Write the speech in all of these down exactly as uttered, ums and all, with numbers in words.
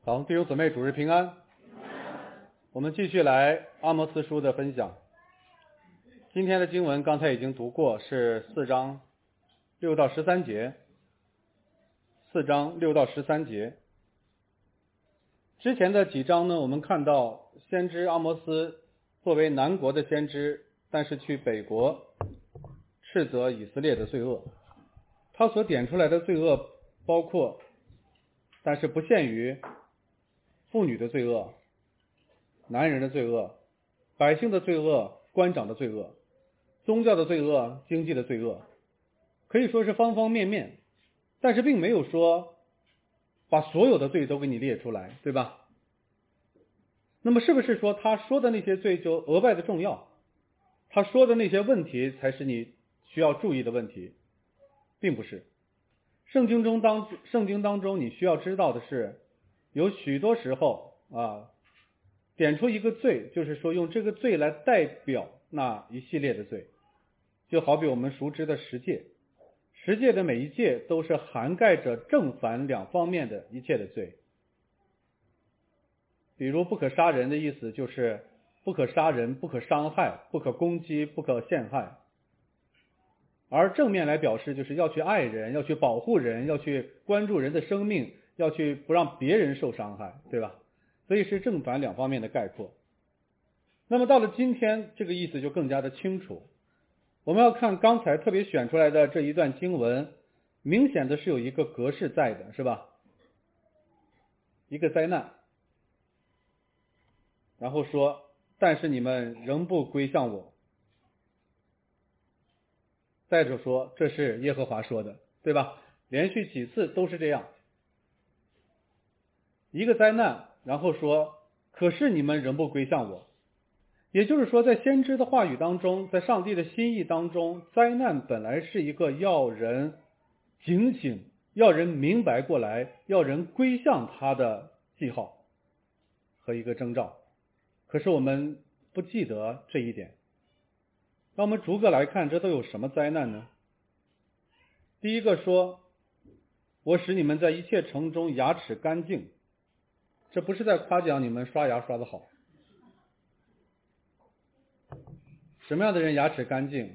好，弟兄姊妹，主日平安。我们继续来阿摩司书的分享。今天的经文刚才已经读过，是四章六到十三节。四章六到十三节。之前的几章呢，我们看到先知阿摩司作为南国的先知，但是去北国斥责以色列的罪恶。他所点出来的罪恶包括，但是不限于妇女的罪恶、男人的罪恶、百姓的罪恶、官长的罪恶、宗教的罪恶、经济的罪恶，可以说是方方面面，但是并没有说把所有的罪都给你列出来，对吧？那么是不是说他说的那些罪就额外的重要？他说的那些问题才是你需要注意的问题？并不是。圣经中当圣经当中你需要知道的是，有许多时候啊，点出一个罪，就是说用这个罪来代表那一系列的罪。就好比我们熟知的十诫，十诫的每一诫都是涵盖着正反两方面的一切的罪。比如不可杀人的意思就是不可杀人、不可伤害、不可攻击、不可陷害。而正面来表示就是要去爱人，要去保护人，要去关注人的生命，要去不让别人受伤害，对吧？所以是正反两方面的概括。那么到了今天，这个意思就更加的清楚。我们要看刚才特别选出来的这一段经文，明显的是有一个格式在的，是吧？一个灾难，然后说，但是你们仍不归向我。再者说，这是耶和华说的，对吧？连续几次都是这样。一个灾难，然后说，可是你们仍不归向我。也就是说，在先知的话语当中，在上帝的心意当中，灾难本来是一个要人警醒、要人明白过来、要人归向他的记号和一个征兆。可是我们不记得这一点。那我们逐个来看，这都有什么灾难呢？第一个说，我使你们在一切城中牙齿干净。这不是在夸奖你们刷牙刷得好。什么样的人牙齿干净？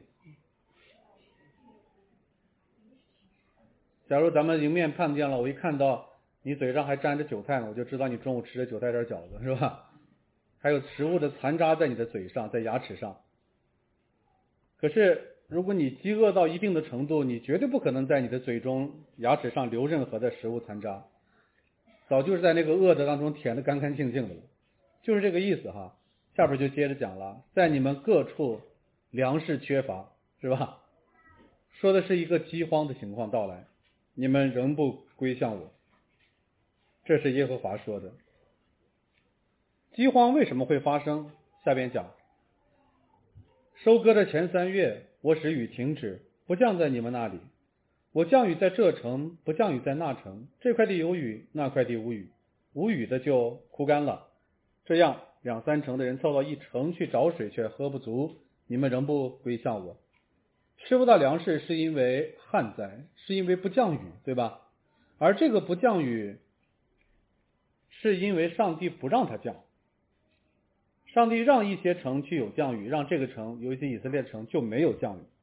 假如咱们迎面碰见了，我一看到你嘴上还沾着韭菜呢，我就知道你中午吃的韭菜馅饺子，是吧？还有食物的残渣在你的嘴上，在牙齿上。可是如果你饥饿到一定的程度，你绝对不可能在你的嘴中、牙齿上留任何的食物残渣，早就是在那个饿的当中舔得干干净净的了。就是这个意思哈。下边就接着讲了，在你们各处粮食缺乏，是吧？说的是一个饥荒的情况到来，你们仍不归向我。这是耶和华说的。饥荒为什么会发生？下边讲，收割的前三月，我使雨停止，不降在你们那里。我降雨在这城，不降雨在那城。这块地有雨，那块地无雨，无雨的就枯干了。这样两三城的人凑到一城去找水，却喝不足。你们仍不归向我。吃不到粮食是因为旱灾，是因为不降雨，对吧？而这个不降雨是因为上帝不让它降。上帝让一些城去有降雨，让这个城有一些以色列城就没有降雨。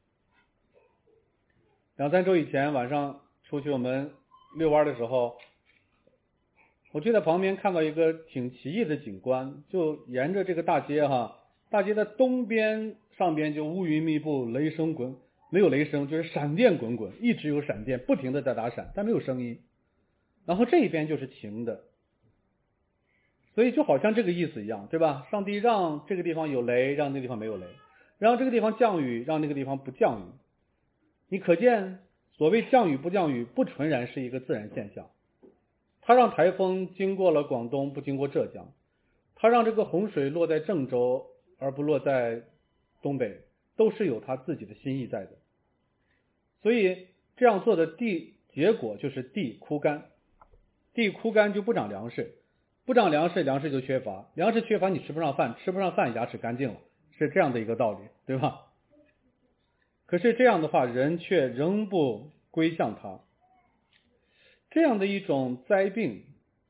两三周以前晚上出去我们遛弯的时候，我就在旁边看到一个挺奇异的景观，就沿着这个大街哈，大街的东边上边就乌云密布，雷声滚，没有雷声，就是闪电滚滚，一直有闪电不停的在打闪，但没有声音。然后这一边就是晴的，所以就好像这个意思一样，对吧？上帝让这个地方有雷，让那个地方没有雷，让这个地方降雨，让那个地方不降雨。你可见所谓降雨不降雨不纯然是一个自然现象。他让台风经过了广东，不经过浙江，他让这个洪水落在郑州而不落在东北，都是有他自己的心意在的。所以这样做的地结果就是地枯干，地枯干就不长粮食，不长粮食，粮食就缺乏，粮食缺乏你吃不上饭，吃不上饭牙齿干净了，是这样的一个道理，对吧？可是这样的话，人却仍不归向他。这样的一种灾病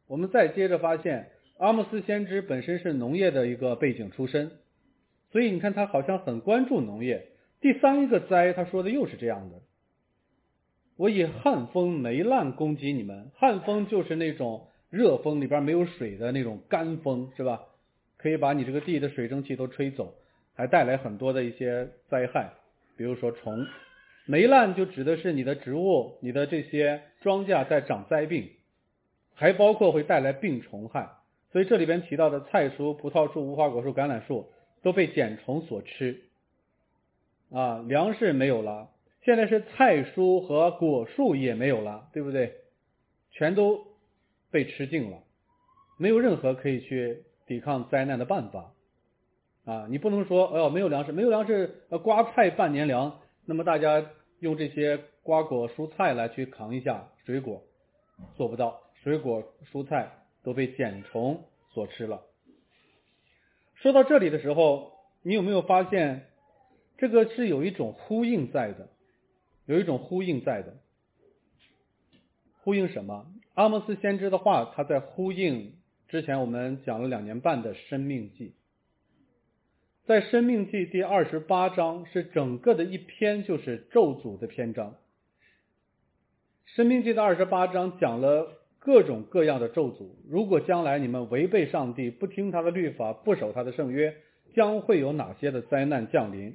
我们再接着发现，阿莫斯先知本身是农业的一个背景出身，所以你看他好像很关注农业。第三一个灾他说的又是这样的，我以旱风霉烂攻击你们。旱风就是那种热风里边没有水的那种干风，是吧？可以把你这个地的水蒸气都吹走，还带来很多的一些灾害，比如说虫。霉烂就指的是你的植物，你的这些庄稼在长灾病，还包括会带来病虫害。所以这里边提到的菜蔬、葡萄树、无花果树、橄榄树都被茧虫所吃啊，粮食没有了，现在是菜蔬和果树也没有了，对不对？全都被吃尽了，没有任何可以去抵抗灾难的办法啊！你不能说，哎呦，没有粮食，没有粮食，呃，瓜菜半年粮，那么大家用这些瓜果蔬菜来去扛一下水果，做不到，水果蔬菜都被茧虫所吃了。说到这里的时候，你有没有发现这个是有一种呼应在的，有一种呼应在的。呼应什么？阿摩斯先知的话，他在呼应之前我们讲了两年半的申命记。在申命记第二十八章是整个的一篇就是咒诅的篇章。申命记的二十八章讲了各种各样的咒诅，如果将来你们违背上帝，不听他的律法，不守他的圣约，将会有哪些的灾难降临，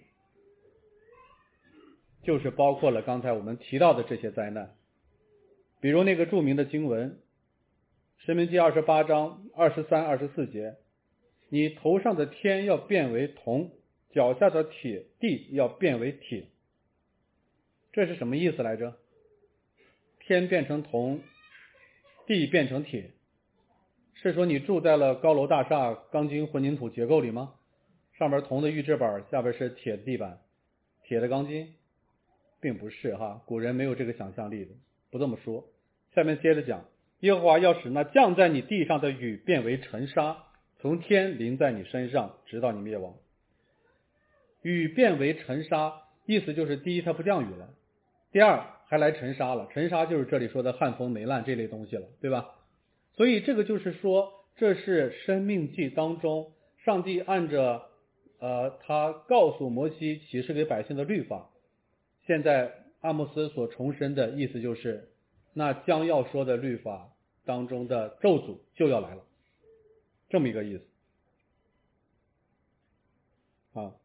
就是包括了刚才我们提到的这些灾难。比如那个著名的经文，申命记二十八章二十三、二十四节，你头上的天要变为铜，脚下的铁地要变为铁。这是什么意思来着？天变成铜，地变成铁，是说你住在了高楼大厦钢筋混凝土结构里吗？上面铜的预制板，下边是铁的地板，铁的钢筋？并不是哈，古人没有这个想象力的，不这么说。下面接着讲，耶和华要使那降在你地上的雨变为尘沙，从天淋在你身上，直到你灭亡。雨变为尘沙，意思就是第一它不降雨了，第二还来尘沙了，尘沙就是这里说的旱风霉烂这类东西了，对吧？所以这个就是说，这是申命记当中上帝按着呃他告诉摩西启示给百姓的律法，现在阿莫斯所重申的意思就是，那将要说的律法当中的咒诅就要来了，这么一个意思啊。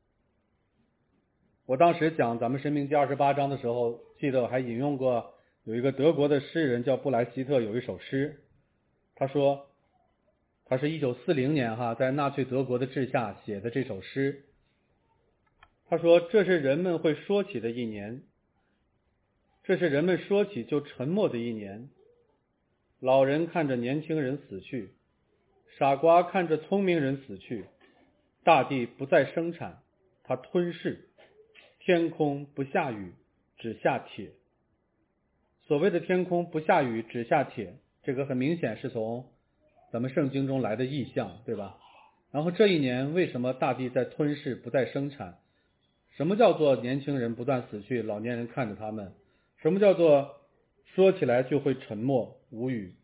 我当时讲咱们申命记二十八章的时候，记得我还引用过有一个德国的诗人叫布莱希特，有一首诗，他说他是一九四零年哈在纳粹德国的治下写的这首诗。他说这是人们会说起的一年，这是人们说起就沉默的一年。老人看着年轻人死去，傻瓜看着聪明人死去，大地不再生产，它吞噬，天空不下雨，只下铁。所谓的天空不下雨，只下铁，这个很明显是从咱们圣经中来的意象，对吧？然后这一年为什么大地在吞噬，不再生产？什么叫做年轻人不断死去，老年人看着他们？什么叫做说起来就会沉默无语？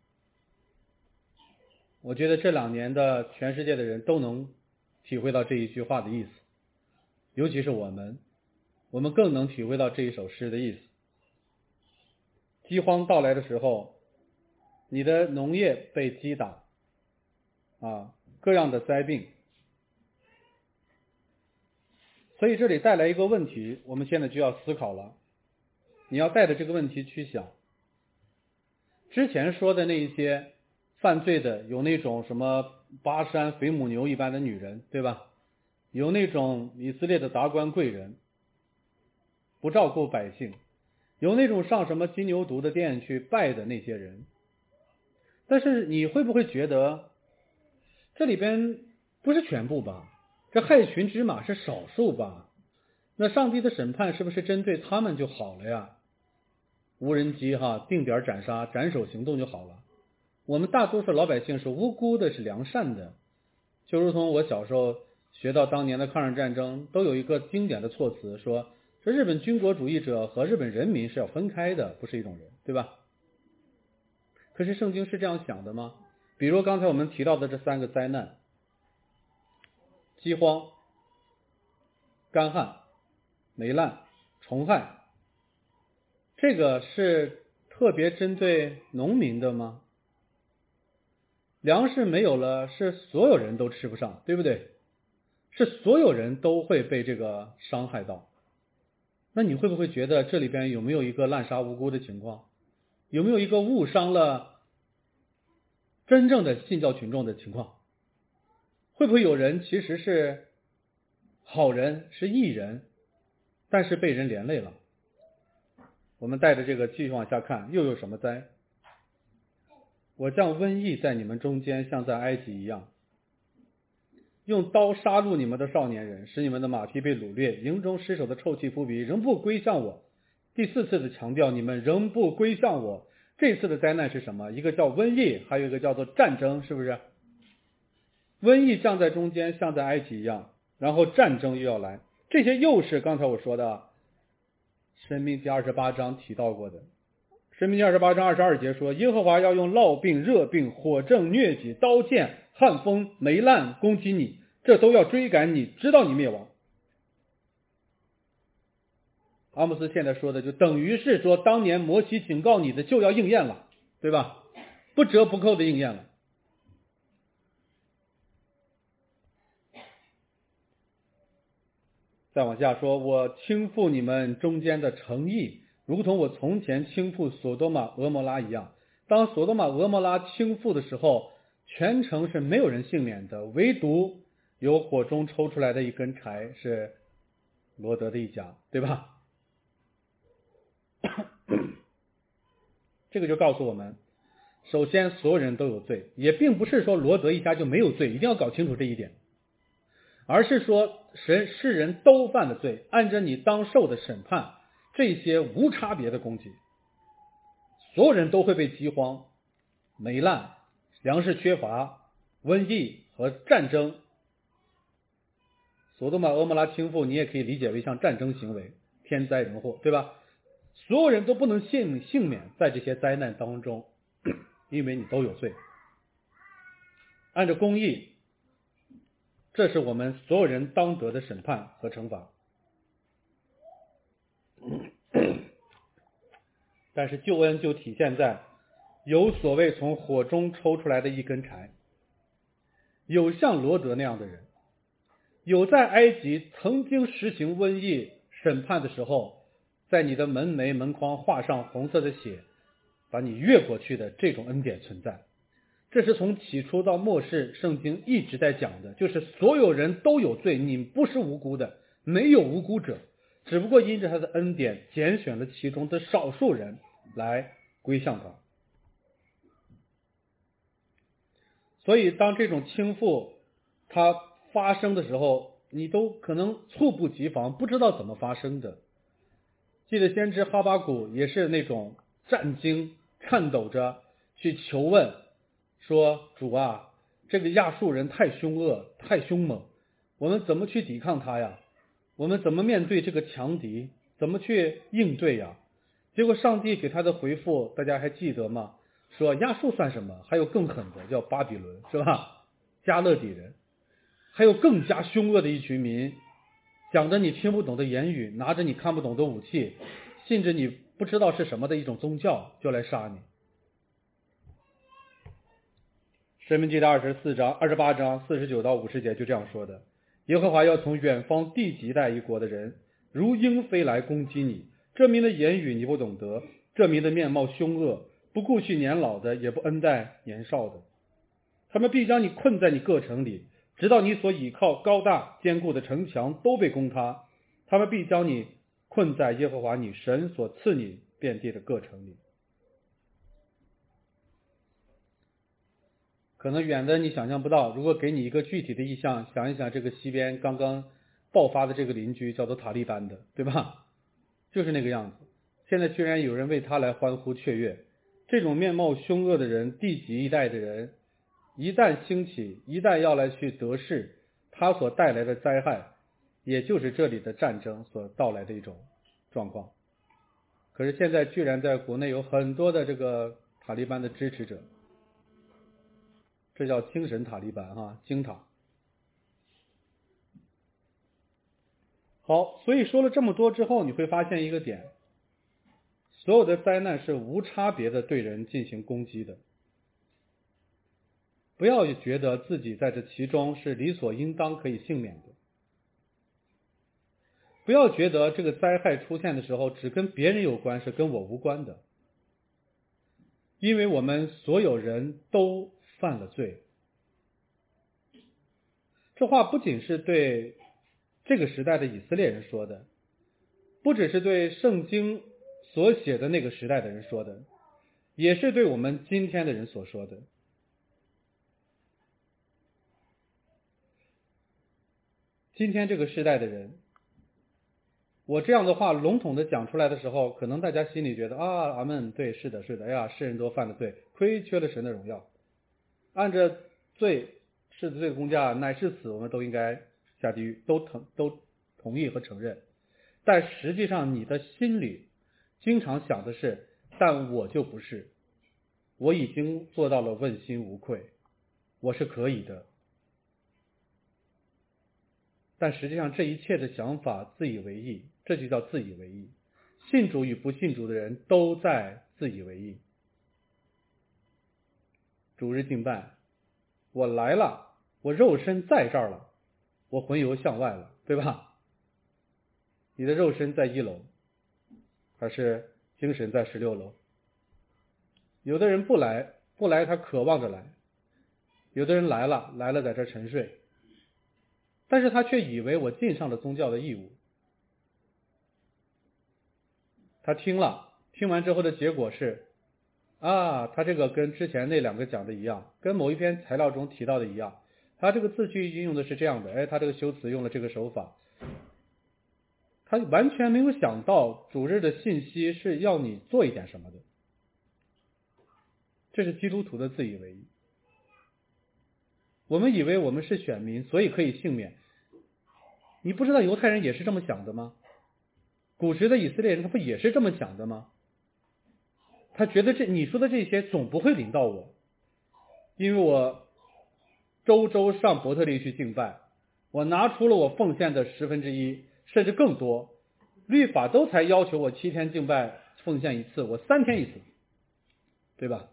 我觉得这两年的全世界的人都能体会到这一句话的意思，尤其是我们，我们更能体会到这一首诗的意思。饥荒到来的时候，你的农业被击打啊，各样的灾病。所以这里带来一个问题，我们现在就要思考了。你要带着这个问题去想，之前说的那一些犯罪的，有那种什么巴山肥母牛一般的女人，对吧？有那种以色列的达官贵人不照顾百姓，有那种上什么金牛犊的殿去拜的那些人。但是你会不会觉得这里边不是全部吧？这害群之马是少数吧？那上帝的审判是不是针对他们就好了呀？无人机哈，定点斩杀，斩首行动就好了。我们大多数老百姓是无辜的，是良善的。就如同我小时候学到当年的抗日战争，都有一个经典的措辞，说说日本军国主义者和日本人民是要分开的，不是一种人，对吧？ 可是圣经是这样想的吗？比如刚才我们提到的这三个灾难，饥荒、干旱、霉烂、虫害，这个是特别针对农民的吗？粮食没有了，是所有人都吃不上，对不对？是所有人都会被这个伤害到。那你会不会觉得这里边有没有一个滥杀无辜的情况？有没有一个误伤了真正的信教群众的情况？会不会有人其实是好人，是义人，但是被人连累了？我们带着这个继续往下看，又有什么灾？我将瘟疫在你们中间，像在埃及一样，用刀杀戮你们的少年人，使你们的马匹被掳掠，营中尸首的臭气扑鼻，仍不归向我。第四次的强调，你们仍不归向我。这次的灾难是什么？一个叫瘟疫，还有一个叫做战争，是不是？瘟疫降在中间，像在埃及一样，然后战争又要来，这些又是刚才我说的申命记二十八章提到过的。申命记二十八章二十二节说，耶和华要用烙病、热病、火症、疟疾、刀剑、旱风、霉烂攻击你，这都要追赶你，直到你灭亡。阿莫斯现在说的就等于是说，当年摩西警告你的就要应验了，对吧？不折不扣的应验了。再往下说，我倾覆你们中间的城邑，如同我从前倾覆索多玛、俄摩拉一样。当索多玛、俄摩拉倾覆的时候，全城是没有人幸免的，唯独有火中抽出来的一根柴是罗德的一家，对吧？这个就告诉我们，首先所有人都有罪，也并不是说罗德一家就没有罪，一定要搞清楚这一点，而是说神世人都犯了罪，按着你当受的审判，这些无差别的攻击，所有人都会被饥荒、霉烂、粮食缺乏、瘟疫和战争。索多玛、俄摩拉倾覆，你也可以理解为像战争行为、天灾人祸，对吧？所有人都不能幸幸免在这些灾难当中，因为你都有罪。按照公义，这是我们所有人当得的审判和惩罚。但是救恩就体现在有所谓从火中抽出来的一根柴，有像罗德那样的人，有在埃及曾经实行瘟疫审判的时候，在你的门楣门框画上红色的血，把你越过去的这种恩典存在。这是从起初到末世圣经一直在讲的，就是所有人都有罪，你不是无辜的，没有无辜者，只不过因着他的恩典拣选了其中的少数人来归向他。所以当这种倾覆它发生的时候，你都可能猝不及防，不知道怎么发生的。记得先知哈巴谷也是那种战惊颤抖着去求问，说主啊，这个亚述人太凶恶太凶猛，我们怎么去抵抗他呀？我们怎么面对这个强敌？怎么去应对呀？结果上帝给他的回复大家还记得吗？说亚述算什么，还有更狠的叫巴比伦，是吧？加勒底人，还有更加凶恶的一群民，讲着你听不懂的言语，拿着你看不懂的武器，信着你不知道是什么的一种宗教，就来杀你。申命记的二十四章、二十八章四十九到五十节就这样说的：耶和华要从远方地极带一国的人，如鹰飞来攻击你。这民的言语你不懂得，这民的面貌凶恶，不顾恤年老的，也不恩待年少的。他们必将你困在你各城里，直到你所倚靠高大坚固的城墙都被攻塌。他们必将你困在耶和华你神所赐你遍地的各城里。可能远的你想象不到，如果给你一个具体的意象，想一想这个西边刚刚爆发的这个邻居叫做塔利班的，对吧？就是那个样子。现在居然有人为他来欢呼雀跃。这种面貌凶恶的人，地极一带的人，一旦兴起，一旦要来去得势，他所带来的灾害，也就是这里的战争所到来的一种状况。可是现在居然在国内有很多的这个塔利班的支持者，这叫精神塔利班哈，精塔。好，所以说了这么多之后，你会发现一个点，所有的灾难是无差别的对人进行攻击的。不要觉得自己在这其中是理所应当可以幸免的，不要觉得这个灾害出现的时候只跟别人有关，是跟我无关的，因为我们所有人都犯了罪。这话不仅是对这个时代的以色列人说的，不只是对圣经所写的那个时代的人说的，也是对我们今天的人所说的。今天这个时代的人，我这样的话笼统的讲出来的时候，可能大家心里觉得啊，阿们，对，是的，是的，哎呀，世人都犯了罪，亏缺了神的荣耀，按着罪是罪的工价乃是死，我们都应该下地狱，都同都同意和承认。但实际上你的心里经常想的是，但我就不是，我已经做到了问心无愧，我是可以的。但实际上这一切的想法自以为意，这就叫自以为意。信主与不信主的人都在自以为意。主日敬拜，我来了，我肉身在这儿了，我魂游向外了，对吧？你的肉身在一楼，还是精神在十六楼？有的人不来，不来他渴望着来；有的人来了，来了在这沉睡，但是他却以为我尽上了宗教的义务。他听了，听完之后的结果是啊，他这个跟之前那两个讲的一样，跟某一篇材料中提到的一样，他这个字句运用的是这样的，哎，他这个修辞用了这个手法，他完全没有想到主日的信息是要你做一点什么的。这是基督徒的自以为意。我们以为我们是选民，所以可以幸免。你不知道犹太人也是这么想的吗？古时的以色列人他不也是这么想的吗？他觉得这你说的这些总不会临到我，因为我周周上伯特利去敬拜，我拿出了我奉献的十分之一，甚至更多。律法都才要求我七天敬拜奉献一次，我三天一次，对吧？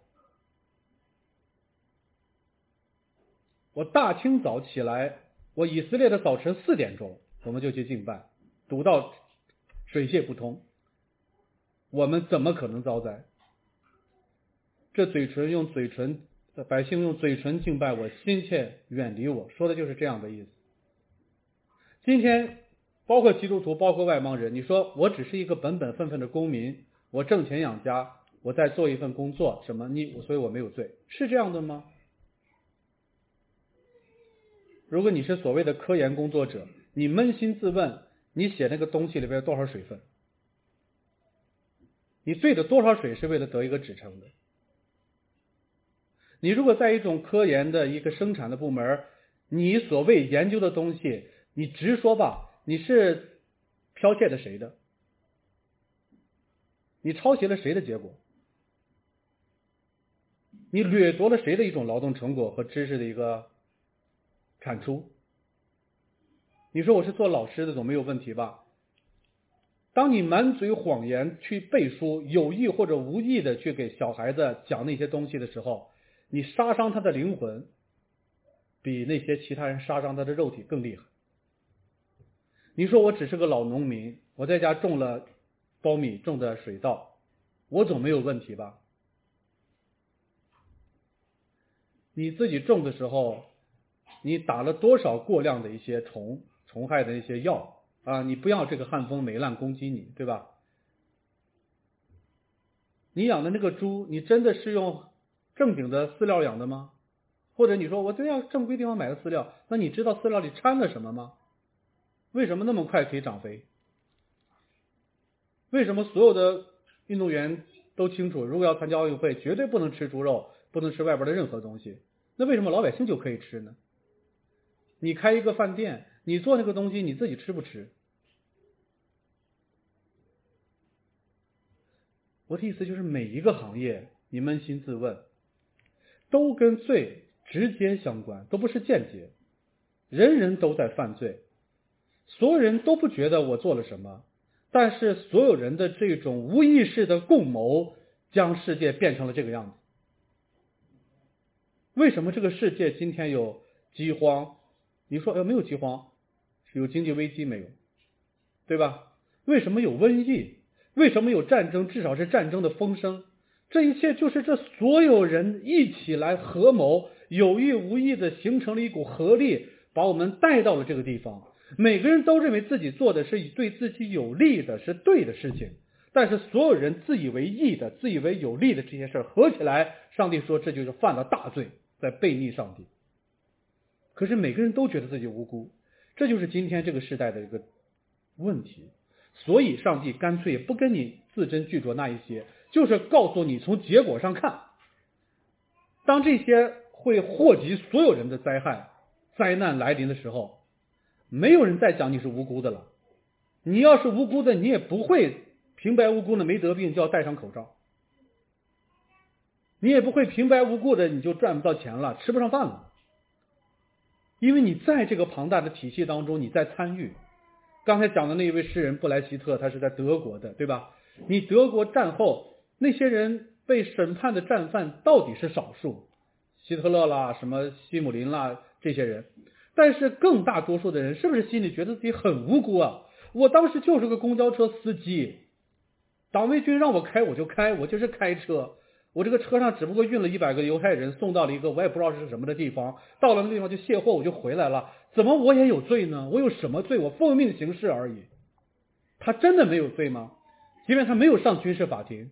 我大清早起来，我以色列的早晨四点钟，我们就去敬拜，堵到水泄不通，我们怎么可能遭灾？这嘴唇用嘴唇，百姓用嘴唇敬拜我，心切远离我，说的就是这样的意思。今天包括基督徒，包括外邦人，你说我只是一个本本分分的公民，我挣钱养家，我在做一份工作，什么你，所以我没有罪，是这样的吗？如果你是所谓的科研工作者，你扪心自问，你写那个东西里边有多少水分？你兑的多少水是为了得一个职称的？你如果在一种科研的一个生产的部门，你所谓研究的东西，你直说吧，你是剽窃的谁的？你抄袭了谁的结果？你掠夺了谁的一种劳动成果和知识的一个产出？你说我是做老师的总没有问题吧？当你满嘴谎言去背书，有意或者无意的去给小孩子讲那些东西的时候，你杀伤他的灵魂，比那些其他人杀伤他的肉体更厉害。你说我只是个老农民，我在家种了苞米，种的水稻，我总没有问题吧？你自己种的时候，你打了多少过量的一些虫虫害的一些药啊？你不要这个旱风霉烂攻击你，对吧？你养的那个猪，你真的是用正经的饲料养的吗？或者你说我对呀，正规地方买的饲料，那你知道饲料里掺了什么吗？为什么那么快可以长肥？为什么所有的运动员都清楚，如果要参加奥运会，绝对不能吃猪肉，不能吃外边的任何东西？那为什么老百姓就可以吃呢？你开一个饭店，你做那个东西，你自己吃不吃？我的意思就是每一个行业你扪心自问，都跟罪直接相关，都不是间接。人人都在犯罪，所有人都不觉得我做了什么，但是所有人的这种无意识的共谋将世界变成了这个样子。为什么这个世界今天有饥荒？你说，呃，没有饥荒，有经济危机没有？对吧？为什么有瘟疫？为什么有战争？至少是战争的风声。这一切就是这所有人一起来合谋，有意无意的形成了一股合力，把我们带到了这个地方。每个人都认为自己做的是对自己有利的，是对的事情，但是所有人自以为义的、自以为有利的这些事儿合起来，上帝说这就是犯了大罪，在背逆上帝。可是每个人都觉得自己无辜，这就是今天这个时代的一个问题。所以上帝干脆也不跟你字斟句酌那一些，就是告诉你从结果上看，当这些会祸及所有人的灾害、灾难来临的时候，没有人再讲你是无辜的了。你要是无辜的，你也不会平白无故的没得病就要戴上口罩，你也不会平白无故的你就赚不到钱了，吃不上饭了，因为你在这个庞大的体系当中，你在参与。刚才讲的那一位诗人布莱希特，他是在德国的，对吧？你德国战后那些人被审判的战犯到底是少数，希特勒啦、什么希姆林啦这些人，但是更大多数的人是不是心里觉得自己很无辜啊？我当时就是个公交车司机，党卫军让我开我就开，我就是开车，我这个车上只不过运了一百个犹太人，送到了一个我也不知道是什么的地方，到了那地方就卸货我就回来了，怎么我也有罪呢？我有什么罪？我奉命行事而已。他真的没有罪吗？即便他没有上军事法庭，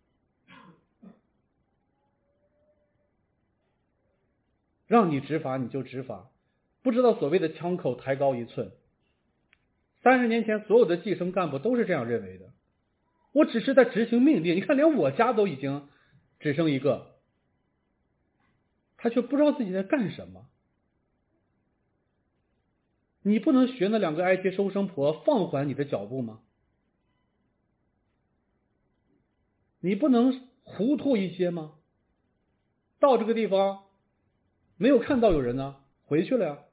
让你执法你就执法，不知道所谓的枪口抬高一寸。三十年前所有的基层干部都是这样认为的，我只是在执行命令，你看连我家都已经只剩一个，他却不知道自己在干什么。你不能学那两个挨街收生婆放缓你的脚步吗？你不能糊涂一些吗？到这个地方没有看到有人呢，回去了呀。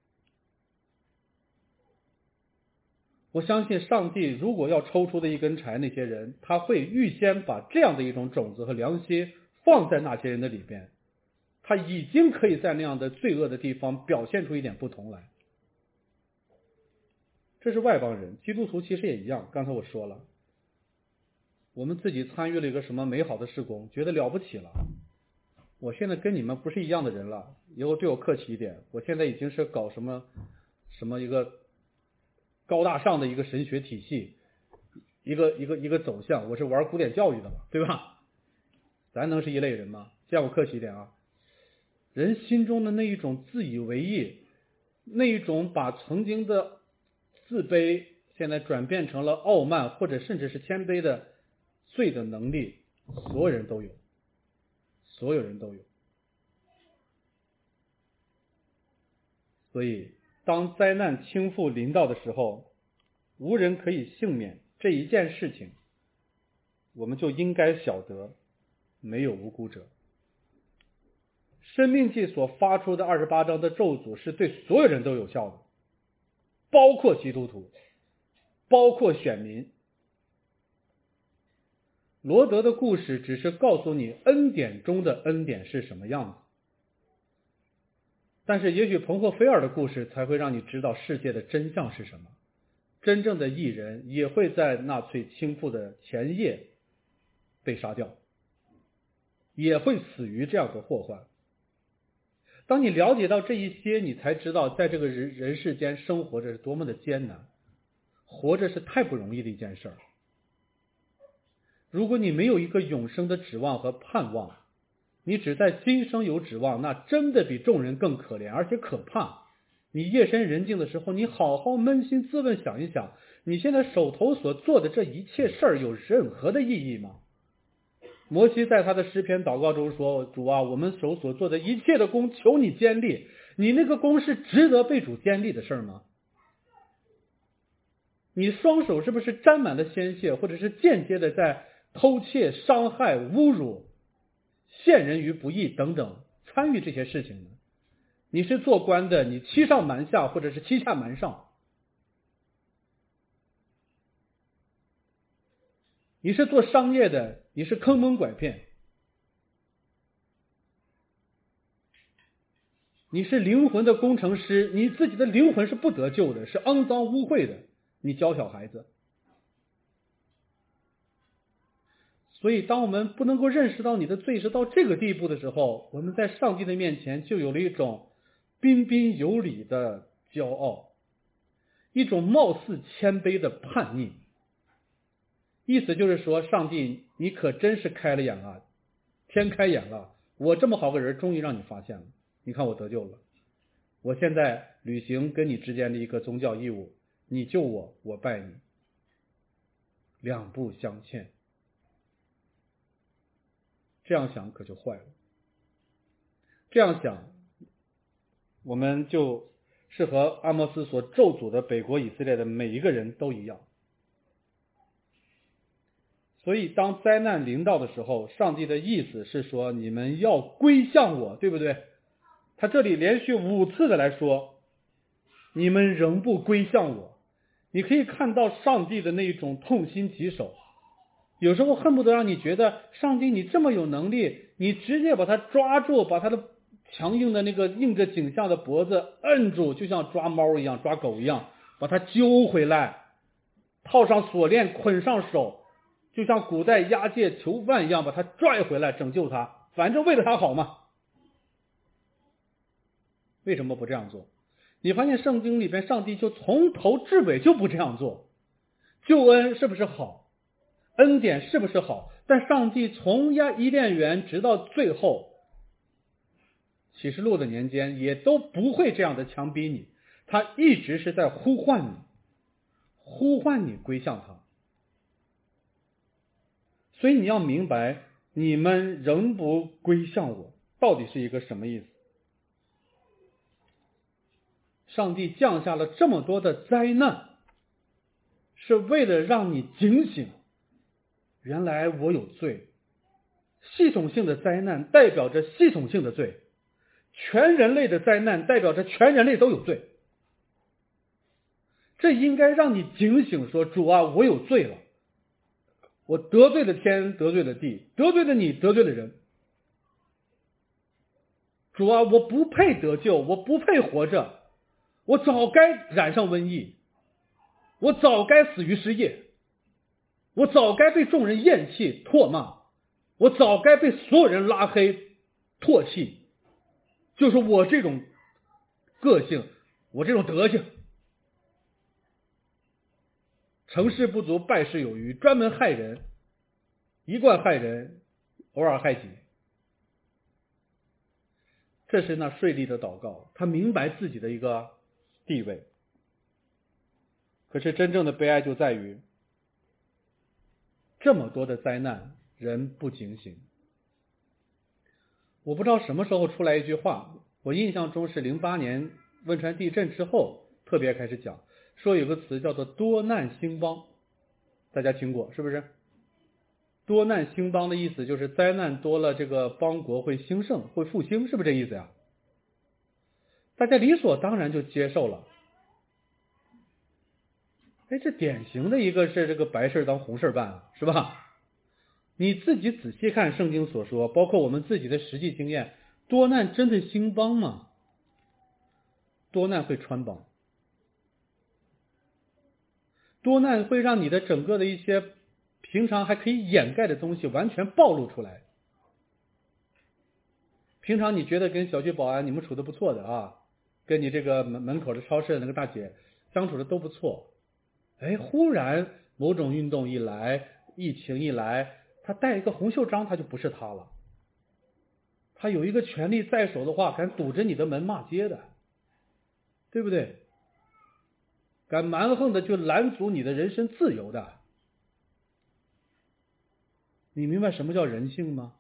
我相信上帝如果要抽出的一根柴，那些人他会预先把这样的一种种子和良心放在那些人的里边，他已经可以在那样的罪恶的地方表现出一点不同来。这是外邦人，基督徒其实也一样。刚才我说了，我们自己参与了一个什么美好的事工，觉得了不起了，我现在跟你们不是一样的人了，以后对我客气一点，我现在已经是搞什么什么一个高大上的一个神学体系，一个一个一个走向，我是玩古典教育的嘛，对吧？咱能是一类人吗？见我客气一点啊。人心中的那一种自以为意，那一种把曾经的自卑现在转变成了傲慢，或者甚至是谦卑的罪的能力，所有人都有，所有人都有。所以当灾难倾覆临到的时候，无人可以幸免，这一件事情我们就应该晓得没有无辜者。申命记所发出的二十八章的咒诅是对所有人都有效的，包括基督徒，包括选民。罗德的故事只是告诉你恩典中的恩典是什么样子，但是也许彭霍菲尔的故事才会让你知道世界的真相是什么。真正的义人也会在纳粹倾覆的前夜被杀掉，也会死于这样的祸患。当你了解到这一些，你才知道在这个人人世间生活着是多么的艰难，活着是太不容易的一件事儿。如果你没有一个永生的指望和盼望，你只在今生有指望，那真的比众人更可怜，而且可怕。你夜深人静的时候，你好好扪心自问想一想，你现在手头所做的这一切事儿有任何的意义吗？摩西在他的诗篇祷告中说，主啊，我们手所做的一切的功求你坚立，你那个功是值得被主坚立的事儿吗？你双手是不是沾满了鲜血，或者是间接的在偷窃、伤害、侮辱陷人于不义等等参与这些事情呢？你是做官的，你欺上瞒下或者是欺下瞒上，你是做商业的，你是坑蒙拐骗，你是灵魂的工程师，你自己的灵魂是不得救的，是肮脏污秽的，你教小孩子。所以当我们不能够认识到你的罪是到这个地步的时候，我们在上帝的面前就有了一种彬彬有礼的骄傲，一种貌似谦卑的叛逆。意思就是说，上帝你可真是开了眼了，天开眼了，我这么好个人终于让你发现了，你看我得救了，我现在履行跟你之间的一个宗教义务，你救我，我拜你，两不相欠。这样想可就坏了，这样想我们就是和阿摩斯所咒诅的北国以色列的每一个人都一样。所以当灾难临到的时候，上帝的意思是说你们要归向我，对不对？他这里连续五次的来说你们仍不归向我，你可以看到上帝的那种痛心疾首，有时候恨不得让你觉得上帝你这么有能力，你直接把他抓住，把他的强硬的那个硬着颈项的脖子摁住，就像抓猫一样抓狗一样，把他揪回来，套上锁链捆上手，就像古代押解囚犯一样把他拽回来拯救他，反正为了他好嘛。为什么不这样做？你发现圣经里边上帝就从头至尾就不这样做。救恩是不是好？恩典是不是好？但上帝从伊甸园直到最后启示录的年间也都不会这样的强逼你，他一直是在呼唤你，呼唤你归向他。所以你要明白，你们仍不归向我到底是一个什么意思。上帝降下了这么多的灾难，是为了让你警醒，原来我有罪。系统性的灾难代表着系统性的罪，全人类的灾难代表着全人类都有罪。这应该让你警醒，说主啊，我有罪了，我得罪了天，得罪了地，得罪了你，得罪了人。主啊，我不配得救，我不配活着，我早该染上瘟疫，我早该死于失业，我早该被众人厌弃唾骂，我早该被所有人拉黑唾弃，就是我这种个性，我这种德行，成事不足败事有余，专门害人，一贯害人，偶尔害己。这是那税吏的祷告，他明白自己的一个地位。可是真正的悲哀就在于，这么多的灾难，人不警醒。我不知道什么时候出来一句话，我印象中是零八年汶川地震之后特别开始讲，说有个词叫做多难兴邦，大家听过是不是？多难兴邦的意思就是灾难多了，这个邦国会兴盛，会复兴，是不是这意思呀？大家理所当然就接受了。哎，这典型的一个是这个白事当红事办啊，是吧？你自己仔细看圣经所说，包括我们自己的实际经验，多难真的兴邦吗？多难会穿帮，多难会让你的整个的一些平常还可以掩盖的东西完全暴露出来。平常你觉得跟小区保安你们处的不错的啊，跟你这个门门口的超市的那个大姐相处的都不错，哎，忽然某种运动一来，疫情一来，他带一个红袖章，他就不是他了。他有一个权力在手的话，敢堵着你的门骂街的，对不对？敢蛮横的就拦阻你的人身自由的。你明白什么叫人性吗？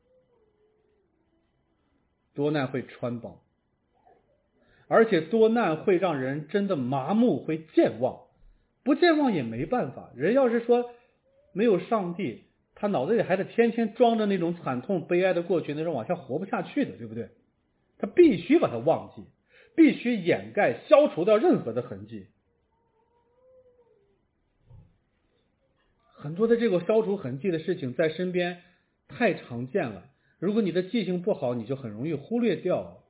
多难会穿帮，而且多难会让人真的麻木，会健忘。不健忘也没办法，人要是说没有上帝， 他脑子里还得天天装着那种惨痛悲哀的过去，那种往下活不下去的，对不对？他必须把它忘记，必须掩盖消除掉任何的痕迹。很多的这个消除痕迹的事情在身边太常见了，如果你的记性不好，你就很容易忽略掉。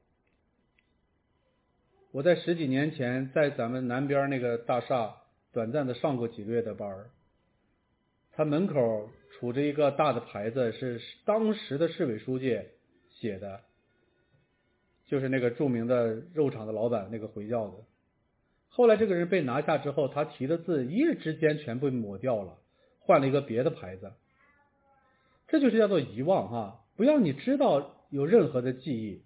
我在十几年前在咱们南边那个大厦短暂的上过几个月的班，他门口杵着一个大的牌子，是当时的市委书记写的，就是那个著名的肉厂的老板那个回教的。后来这个人被拿下之后，他提的字一日之间全部抹掉了，换了一个别的牌子。这就是叫做遗忘哈，不要你知道有任何的记忆，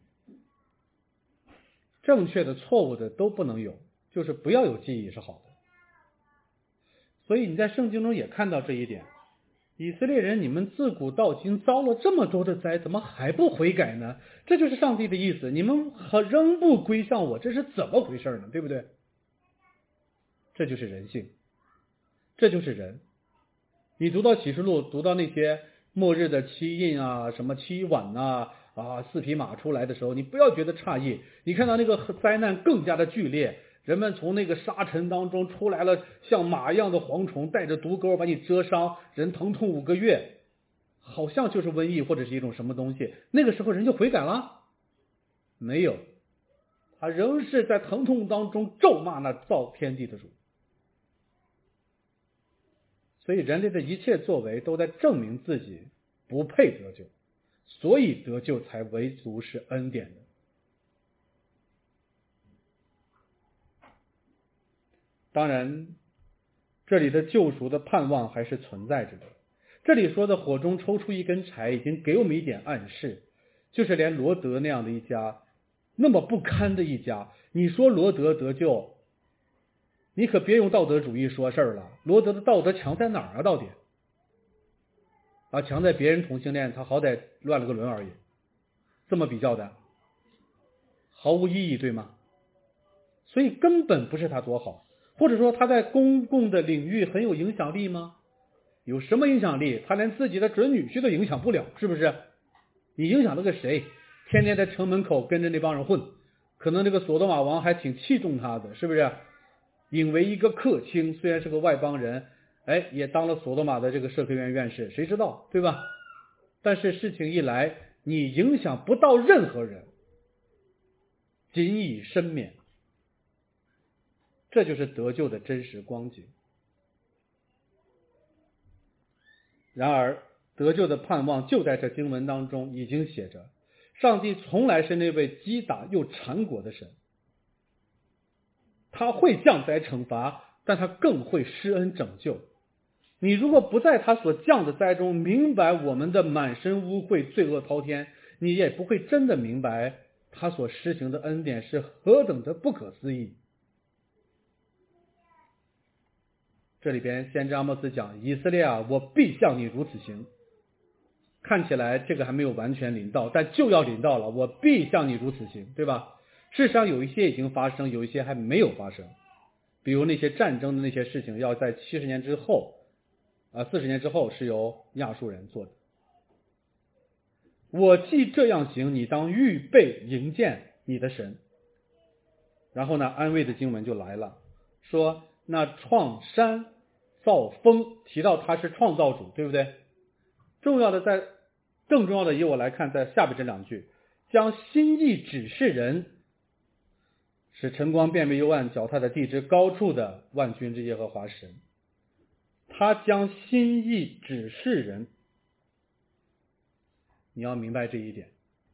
正确的错误的都不能有，就是不要有记忆是好的。所以你在圣经中也看到这一点，以色列人，你们自古到今遭了这么多的灾，怎么还不悔改呢？这就是上帝的意思，你们仍不归向我，这是怎么回事呢？对不对？这就是人性，这就是人。你读到启示录，读到那些末日的七印啊，什么七碗啊，啊四匹马出来的时候，你不要觉得诧异，你看到那个灾难更加的剧烈，人们从那个沙尘当中出来了，像马一样的蝗虫，带着毒钩把你蛰伤，人疼痛五个月，好像就是瘟疫或者是一种什么东西。那个时候人就悔改了？没有，他仍是在疼痛当中咒骂那造天地的主。所以人类的一切作为都在证明自己不配得救，所以得救才唯独是恩典的。当然这里的救赎的盼望还是存在着的。这里说的火中抽出一根柴已经给我们一点暗示，就是连罗德那样的一家，那么不堪的一家，你说罗德得救，你可别用道德主义说事儿了。罗德的道德强在哪儿啊？到底啊，强在别人同性恋，他好歹乱了个伦而已，这么比较的毫无意义，对吗？所以根本不是他多好，或者说他在公共的领域很有影响力吗？有什么影响力？他连自己的准女婿都影响不了，是不是？你影响了个谁？天天在城门口跟着那帮人混，可能这个索多玛王还挺器重他的，是不是？引为一个客卿，虽然是个外邦人，哎，也当了索多玛的这个社科院院士，谁知道，对吧？但是事情一来，你影响不到任何人，仅以身免，这就是得救的真实光景。然而得救的盼望就在这经文当中已经写着，上帝从来是那位击打又缠裹的神，他会降灾惩罚，但他更会施恩拯救。你如果不在他所降的灾中明白我们的满身污秽罪恶滔天，你也不会真的明白他所施行的恩典是何等的不可思议。这里边先知阿莫斯讲，以色列啊，我必向你如此行。看起来这个还没有完全临到，但就要临到了，我必向你如此行，对吧？事实上有一些已经发生，有一些还没有发生。比如那些战争的那些事情，要在七十年之后啊，四十年之后是由亚述人做的。我既这样行，你当预备迎见你的神。然后呢，安慰的经文就来了，说那创山造风，提到他是创造主，对不对？重要的在更重要的以我来看，在下边这两句，将心意指示人，使晨光辨为幽暗，脚踏在地之高处的万军之耶和华神。他将心意指示人，你要明白这一点。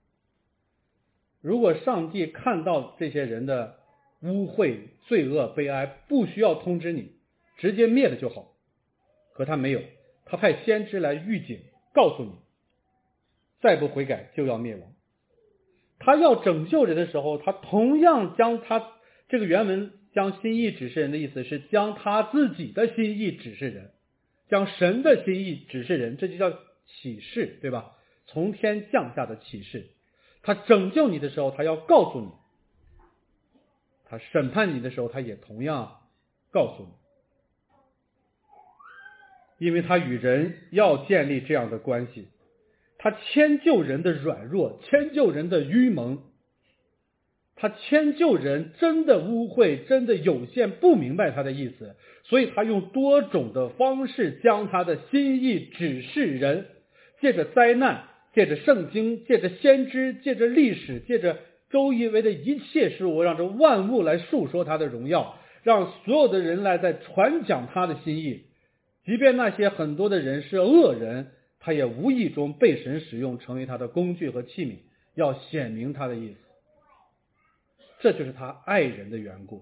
如果上帝看到这些人的污秽、罪恶、悲哀，不需要通知你，直接灭了就好。可他没有，他派先知来预警，告诉你，再不悔改就要灭亡。他要拯救人的时候，他同样将他这个原文将心意指示人的意思是将他自己的心意指示人，将神的心意指示人，这就叫启示，对吧？从天降下的启示。他拯救你的时候，他要告诉你；他审判你的时候，他也同样告诉你。 因为他与人要建立这样的关系，他迁就人的软弱，迁就人的愚蒙，他迁就人真的污秽，真的有限，不明白他的意思，所以他用多种的方式将他的心意指示人，借着灾难，借着圣经，借着先知，借着历史，借着周围的一切事物，让这万物来述说他的荣耀，让所有的人来在传讲他的心意。即便那些很多的人是恶人，他也无意中被神使用，成为他的工具和器皿，要显明他的意思。这就是他爱人的缘故。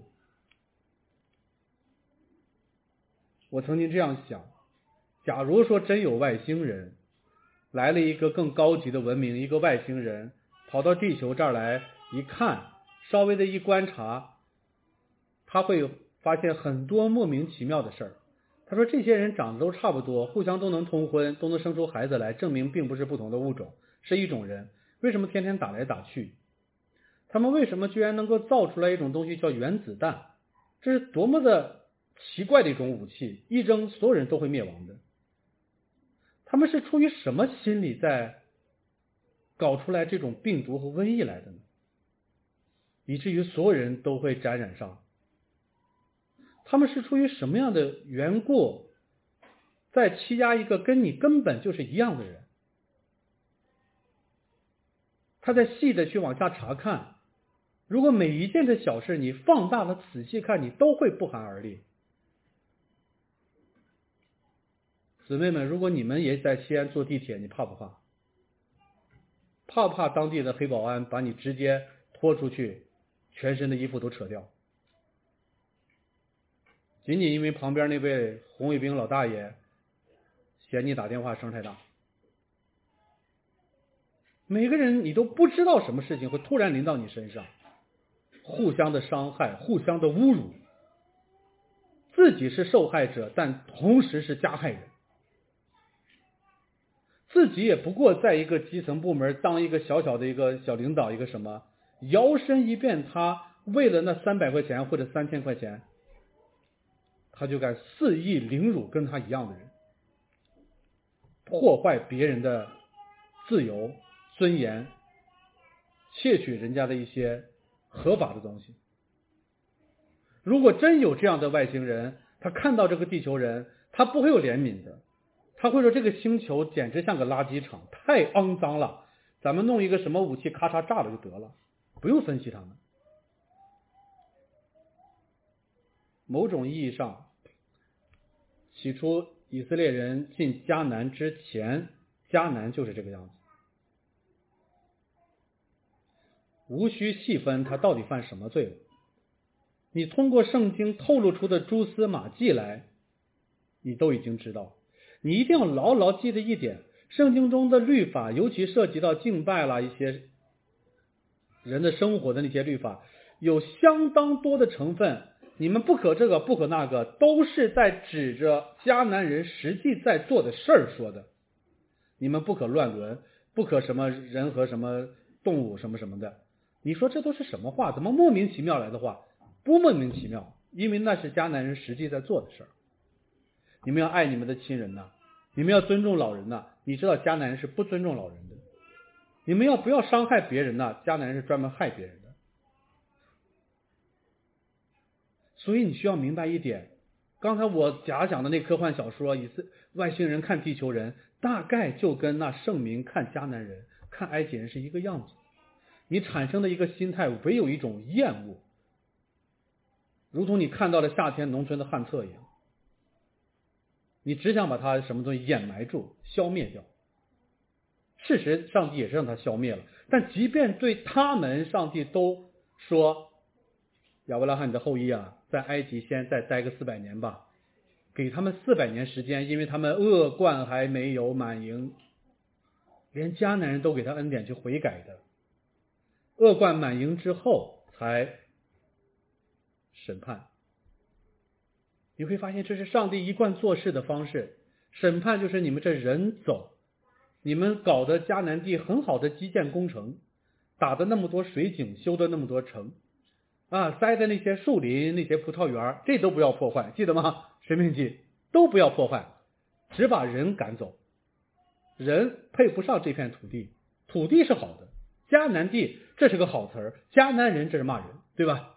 我曾经这样想，假如说真有外星人，来了一个更高级的文明，一个外星人跑到地球这儿来一看，稍微的一观察，他会发现很多莫名其妙的事儿。他说这些人长得都差不多，互相都能通婚，都能生出孩子来，证明并不是不同的物种，是一种人。为什么天天打来打去？他们为什么居然能够造出来一种东西叫原子弹？这是多么的奇怪的一种武器，一扔所有人都会灭亡的。他们是出于什么心理在搞出来这种病毒和瘟疫来的呢？以至于所有人都会沾染上。他们是出于什么样的缘故在欺压一个跟你根本就是一样的人？他在细的去往下查看，如果每一件的小事你放大了仔细看，你都会不寒而栗。姊妹们，如果你们也在西安坐地铁，你怕不怕？怕不怕当地的黑保安把你直接拖出去，全身的衣服都扯掉？仅仅因为旁边那位红卫兵老大爷嫌你打电话声太大。每个人你都不知道什么事情会突然临到你身上，互相的伤害，互相的侮辱，自己是受害者，但同时是加害人。自己也不过在一个基层部门当一个小小的一个小领导，一个什么摇身一变，他为了那三百块钱或者三千块钱，他就敢肆意凌辱跟他一样的人，破坏别人的自由尊严，窃取人家的一些合法的东西。如果真有这样的外星人，他看到这个地球人，他不会有怜悯的，他会说这个星球简直像个垃圾场，太肮脏了，咱们弄一个什么武器咔嚓炸了就得了，不用分析他们。某种意义上，起初以色列人进迦南之前，迦南就是这个样子。无需细分他到底犯什么罪了，你通过圣经透露出的蛛丝马迹来，你都已经知道。你一定要牢牢记得一点，圣经中的律法，尤其涉及到敬拜啦一些人的生活的那些律法，有相当多的成分，你们不可这个不可那个，都是在指着迦南人实际在做的事儿说的。你们不可乱伦，不可什么人和什么动物什么什么的。你说这都是什么话？怎么莫名其妙来的话？不莫名其妙，因为那是迦南人实际在做的事儿。你们要爱你们的亲人呐，你们要尊重老人呐。你知道迦南人是不尊重老人的。你们要不要伤害别人呐？迦南人是专门害别人的。所以你需要明白一点，刚才我假想的那科幻小说，以色外星人看地球人，大概就跟那圣民看迦南人、看埃及人是一个样子。你产生的一个心态唯有一种厌恶，如同你看到了夏天农村的旱厕一样，你只想把它什么东西掩埋住、消灭掉。事实上帝也是让它消灭了，但即便对他们，上帝都说亚伯拉罕的后裔啊，在埃及先再待个四百年吧，给他们四百年时间，因为他们恶贯还没有满盈，连迦南人都给他恩典去悔改的。恶贯满盈之后才审判。你会发现这是上帝一贯做事的方式。审判就是你们这人走，你们搞的迦南地很好的基建工程，打的那么多水井，修的那么多城啊，栽的那些树林，那些葡萄园，这都不要破坏，记得吗？生命记都不要破坏。 只把人赶走，人配不上这片土地，土地是好的，迦南地这是个好词儿，迦南人这是骂人，对吧？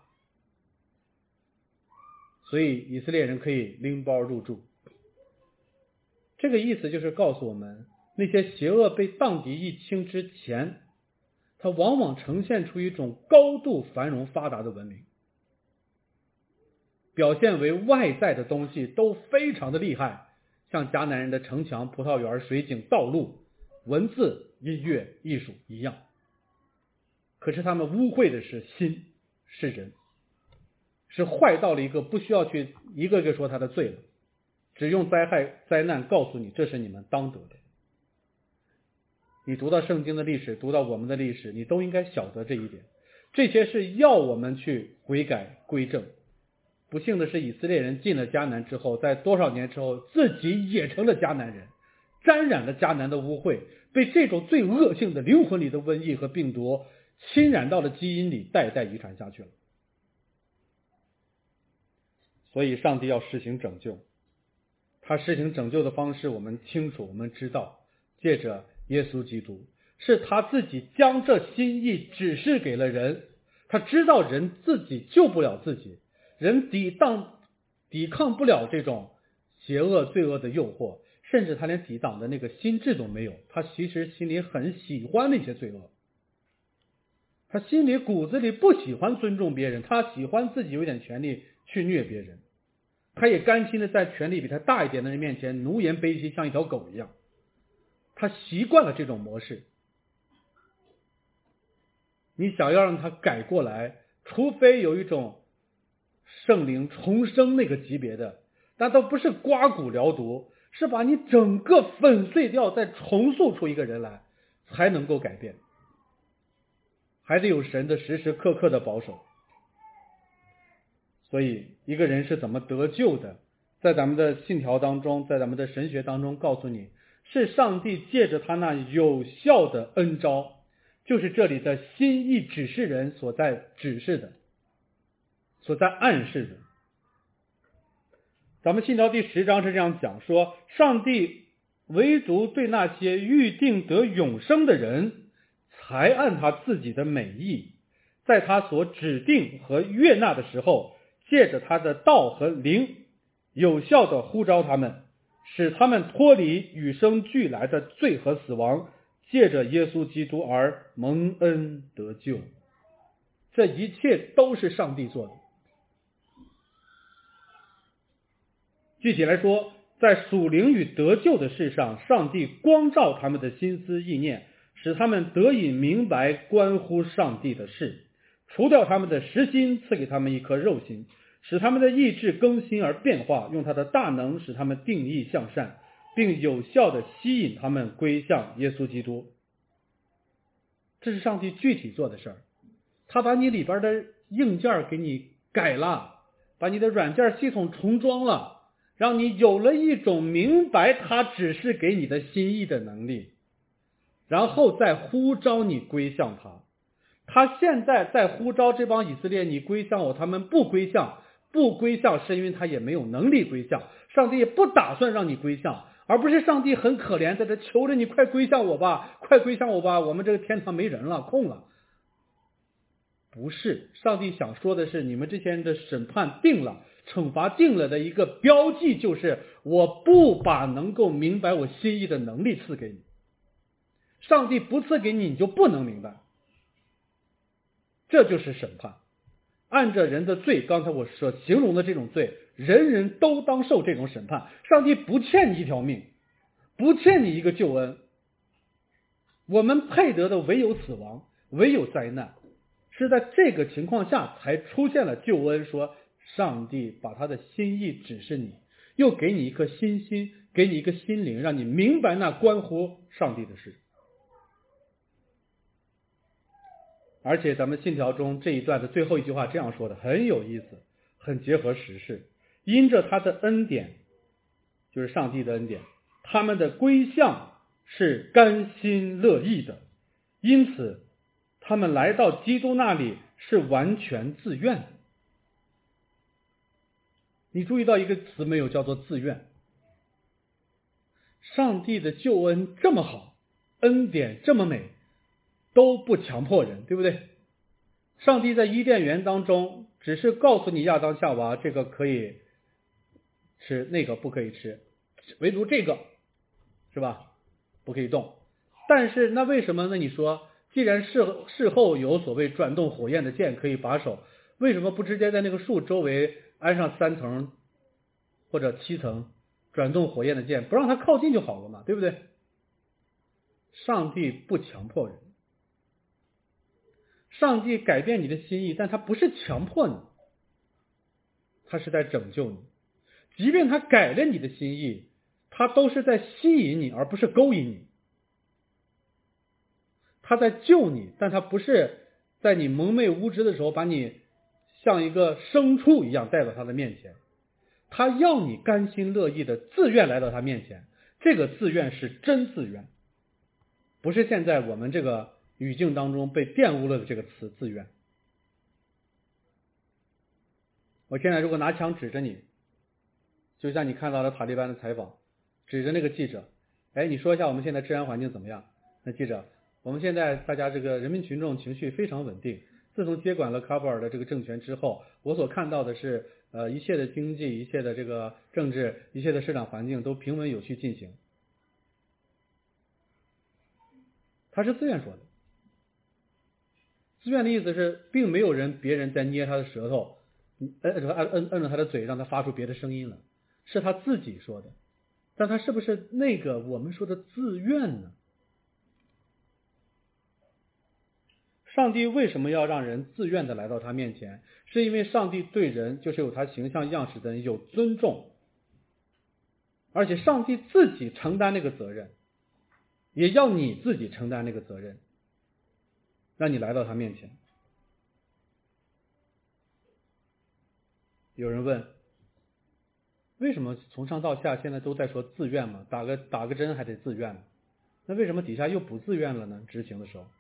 所以以色列人可以拎包入住。这个意思就是告诉我们，那些邪恶被荡涤一清之前，它往往呈现出一种高度繁荣发达的文明，表现为外在的东西都非常的厉害，像迦南人的城墙、葡萄园、水井、道路、文字、音乐、艺术一样。可是他们污秽的是心，是人，是坏到了一个不需要去一个个说他的罪了，只用灾害灾难告诉你这是你们当得的。你读到圣经的历史，读到我们的历史，你都应该晓得这一点，这些是要我们去悔改归正。不幸的是，以色列人进了迦南之后，在多少年之后自己也成了迦南人，沾染了迦南的污秽，被这种最恶性的灵魂里的瘟疫和病毒侵染到了基因里，代代遗传下去了。所以上帝要施行拯救，他施行拯救的方式我们清楚，我们知道，借着耶稣基督，是他自己将这心意指示给了人，他知道人自己救不了自己，人抵挡抵抗不了这种邪恶罪恶的诱惑，甚至他连抵挡的那个心智都没有，他其实心里很喜欢那些罪恶，他心里骨子里不喜欢尊重别人，他喜欢自己有点权利去虐别人，他也甘心的在权力比他大一点的人面前奴颜卑膝，像一条狗一样，他习惯了这种模式。你想要让他改过来，除非有一种圣灵重生那个级别的，但都不是刮骨疗毒，是把你整个粉碎掉，再重塑出一个人来，才能够改变。还得有神的时时刻刻的保守。所以一个人是怎么得救的，在咱们的信条当中，在咱们的神学当中告诉你，是上帝借着他那有效的恩召，就是这里的心意指示人所在指示的，所在暗示的。咱们信条第十章是这样讲说，上帝唯独对那些预定得永生的人，才按他自己的美意，在他所指定和悦纳的时候，借着他的道和灵，有效的呼召他们，使他们脱离与生俱来的罪和死亡，借着耶稣基督而蒙恩得救。这一切都是上帝做的。具体来说，在属灵与得救的事上，上帝光照他们的心思意念，使他们得以明白关乎上帝的事，除掉他们的实心，赐给他们一颗肉心，使他们的意志更新而变化，用他的大能使他们定义向善，并有效地吸引他们归向耶稣基督。这是上帝具体做的事儿，他把你里边的硬件给你改了，把你的软件系统重装了，让你有了一种明白他指示给你的心意的能力，然后再呼召你归向他。他现在在呼召这帮以色列，你归向我，他们不归向，不归向是因为他也没有能力归向，上帝也不打算让你归向，而不是上帝很可怜，在这求着你快归向我吧，快归向我吧，我们这个天堂没人了，空了。不是，上帝想说的是，你们这些人的审判定了，惩罚定了的一个标记，就是我不把能够明白我心意的能力赐给你。上帝不赐给你，你就不能明白，这就是审判。按着人的罪，刚才我所形容的这种罪，人人都当受这种审判。上帝不欠你一条命，不欠你一个救恩，我们配得的唯有死亡，唯有灾难。是在这个情况下才出现了救恩，说上帝把他的心意指示你，又给你一颗新心，给你一个心灵，让你明白那关乎上帝的事。而且咱们信条中这一段的最后一句话这样说的，很有意思，很结合时事。因着他的恩典，就是上帝的恩典，他们的归向是甘心乐意的，因此他们来到基督那里是完全自愿的。你注意到一个词没有，叫做自愿。 上帝的救恩这么好，恩典这么美，都不强迫人，对不对？上帝在伊甸园当中只是告诉你亚当夏娃这个可以吃，那个不可以吃，唯独这个是吧不可以动。但是那为什么呢？你说既然事事后有所谓转动火焰的剑可以把守，为什么不直接在那个树周围安上三层或者七层转动火焰的剑，不让它靠近就好了嘛，对不对？上帝不强迫人，上帝改变你的心意，但他不是强迫你，他是在拯救你。即便他改了你的心意，他都是在吸引你，而不是勾引你。他在救你，但他不是在你蒙昧无知的时候把你像一个牲畜一样带到他的面前。他要你甘心乐意的自愿来到他面前，这个自愿是真自愿，不是现在我们这个语境当中被玷污了的这个词自愿。我现在如果拿枪指着你，就像你看到了塔利班的采访，指着那个记者，哎，你说一下我们现在治安环境怎么样？那记者，我们现在大家这个人民群众情绪非常稳定，自从接管了喀布尔的这个政权之后，我所看到的是呃一切的经济，一切的这个政治，一切的市场环境都平稳有序进行。他是自愿说的，自愿的意思是并没有人别人在捏他的舌头，摁摁摁摁着他的嘴让他发出别的声音了，是他自己说的。但他是不是那个我们说的自愿呢？上帝为什么要让人自愿的来到他面前？是因为上帝对人，就是有他形象样式的人有尊重，而且上帝自己承担那个责任，也要你自己承担那个责任，让你来到他面前。有人问，为什么从上到下现在都在说自愿嘛？打个打个针还得自愿，那为什么底下又不自愿了呢？执行的时候，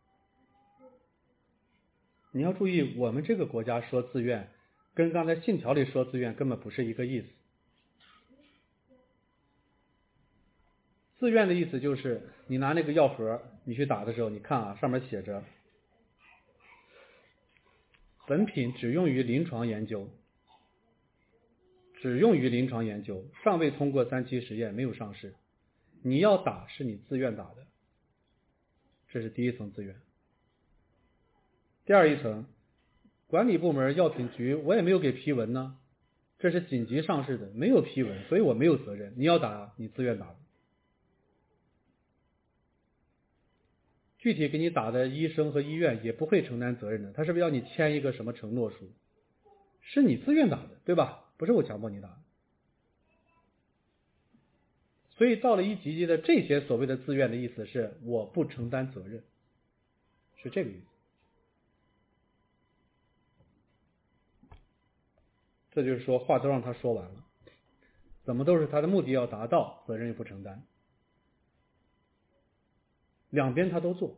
你要注意，我们这个国家说自愿，跟刚才信条里说自愿根本不是一个意思。自愿的意思就是你拿那个药盒，你去打的时候，你看啊，上面写着本品只用于临床研究，只用于临床研究，尚未通过三期实验，没有上市。你要打是你自愿打的，这是第一层自愿。第二一层，管理部门药品局我也没有给批文呢，这是紧急上市的，没有批文，所以我没有责任。你要打，你自愿打的。具体给你打的医生和医院也不会承担责任的，他是不是要你签一个什么承诺书？是你自愿打的，对吧？不是我强迫你打的。所以到了一级级的这些所谓的自愿的意思是我不承担责任，是这个意思。这就是说话都让他说完了，怎么都是他的目的要达到，责任又不承担，两边他都做。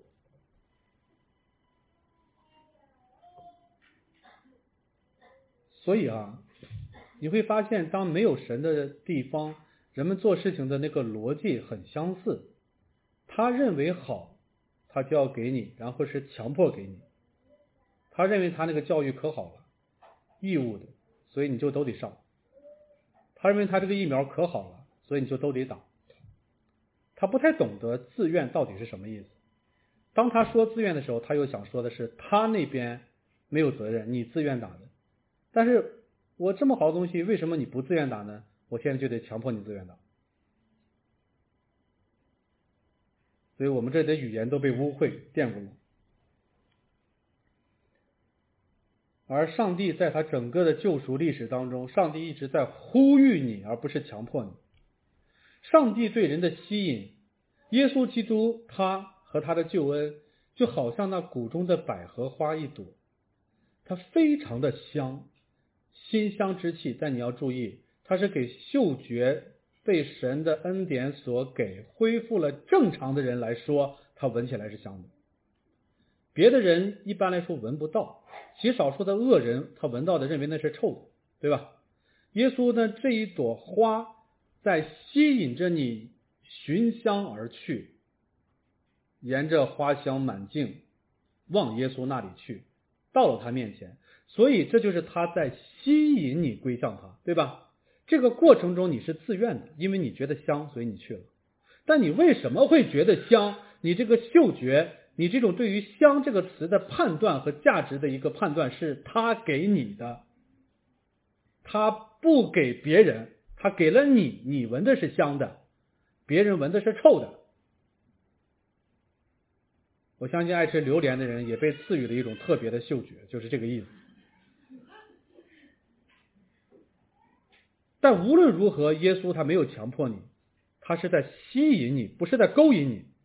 所以啊，你会发现当没有神的地方，人们做事情的那个逻辑很相似。他认为好，他就要给你，然后是强迫给你。他认为他那个教育可好了，义务的，所以你就都得上。他认为他这个疫苗可好了，所以你就都得打。他不太懂得自愿到底是什么意思。当他说自愿的时候，他又想说的是他那边没有责任，你自愿打的。但是我这么好的东西，为什么你不自愿打呢？我现在就得强迫你自愿打。所以我们这里的语言都被污秽玷污了。而上帝在他整个的救赎历史当中，上帝一直在呼吁你，而不是强迫你。上帝对人的吸引，耶稣基督他和他的救恩，就好像那谷中的百合花一朵，它非常的香，馨香之气。但你要注意，它是给嗅觉被神的恩典所给恢复了正常的人来说，它闻起来是香的。别的人一般来说闻不到，极少数的恶人他闻到的认为那是臭的，对吧？耶稣呢，这一朵花在吸引着你寻香而去，沿着花香满径往耶稣那里去，到了他面前。所以这就是他在吸引你归向他，对吧？这个过程中你是自愿的，因为你觉得香，所以你去了。但你为什么会觉得香？你这个嗅觉，你这种对于香这个词的判断和价值的一个判断是他给你的，他不给别人，他给了你，你闻的是香的，别人闻的是臭的。我相信爱吃榴莲的人也被赐予了一种特别的嗅觉，就是这个意思。但无论如何，耶稣他没有强迫你，他是在吸引你，不是在勾引你。